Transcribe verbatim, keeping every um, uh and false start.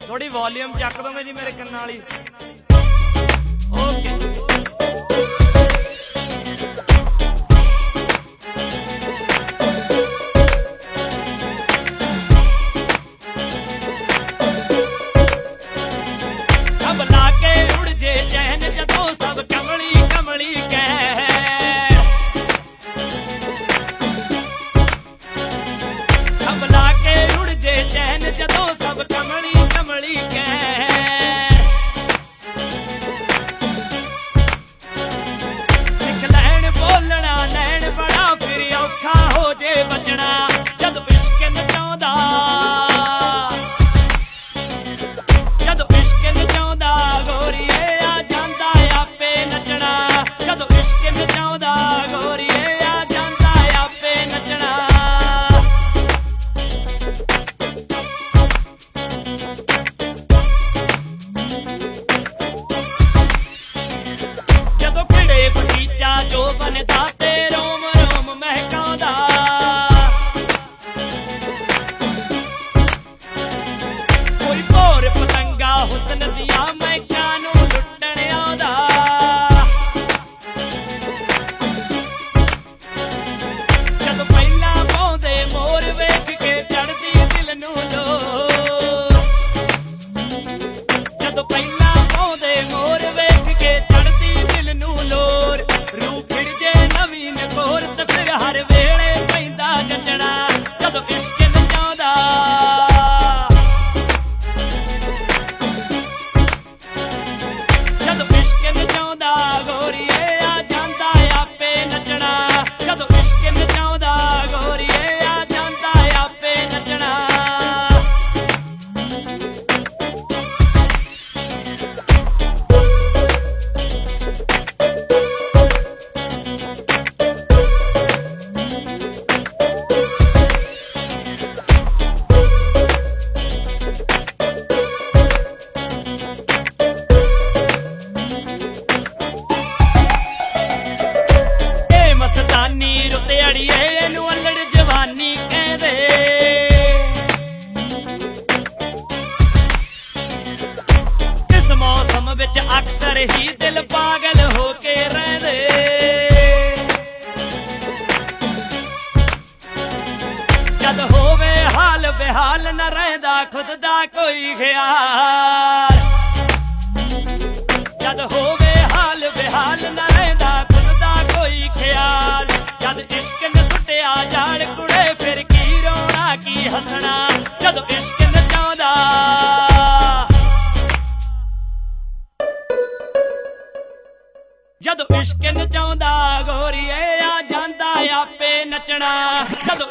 थोड़ी वॉल्यूम चक दोगे जी मेरे कन्नां वाली। ओके अब लाके उड़ जे चैन जदों सब कमली कमली कह अब लाके उड़ जे चैन जदों सब कमली कमली कह सिख लैण बोलना नैण बड़ा फिर औखा हो जे बचना जद इश्क नचाउंदा जद इश्क नचाउंदा गोरीए आ जांदा आपे नचना जद इश्क नचाउंदा गोरीए आ जांदा आपे नचना जदों खिड़े बगीचा जो बनदा ते रोम रोम महकांदा कोई भोर पतंगा हुस्न दियां महकां नूं लुट्टण आउंदा जदों पहिलां पाउंदे मोर वेख के चढ़दी दिल नूं लोर जदों पहिलां पाउंदे मोर वेख के चढ़दी दिल नूं लोर रूह खिड़ जे नवीन कोर ते फिर हर वेले पैंदा जचना जदों इश्क नचाउंदा जदों इश्क नचाउंदा गोरीए आ जांदा आपे नचना जदों इश्क नचाउंदा गोरीए आ जांदा आपे नचना ए मस्तानी रुत अड़िए इनू अल्लड़ जवानी कहंदे इस मौसम विच अक्सर ही दिल पागल होके रहिंदे जद होवे हाल बेहाल न रहिंदा खुद दा कोई ख्याल जद होवे हाल बेहाल न रहिंदा खुद दा कोई ख्याल जद इश्क न सुटिया जाड़ कुड़े फिर की रोना की हसना जद इश्क नचाउंदा जद इश्क नचाउंदा गोरीए आ जांदा आपे नचना जद